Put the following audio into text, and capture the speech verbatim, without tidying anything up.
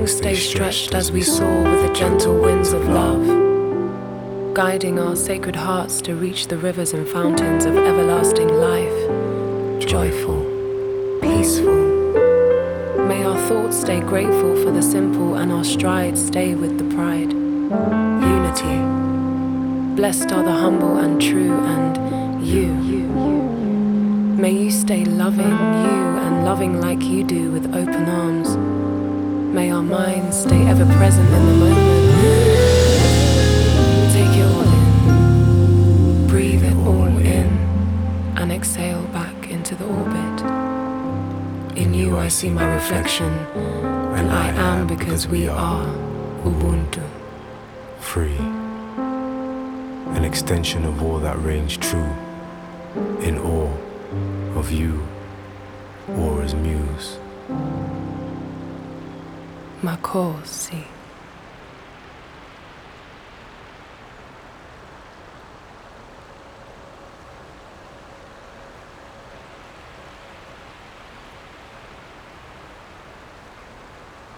wings stay stretched as we soar with the gentle winds of love, guiding our sacred hearts to reach the rivers and fountains of everlasting life. Joyful, peaceful. May our thoughts stay grateful for the simple and our strides stay with the pride. Unity. Blessed are the humble and true, and you. May you stay loving you and loving like you do with open arms. May our minds stay ever present in the moment. Take it all in. Breathe it all in. And exhale back into the orbit. In you I see my reflection, and I am because we are Ubuntu. Free. An extension of all that reigns true. In awe of you, Aura's muse. Makosi.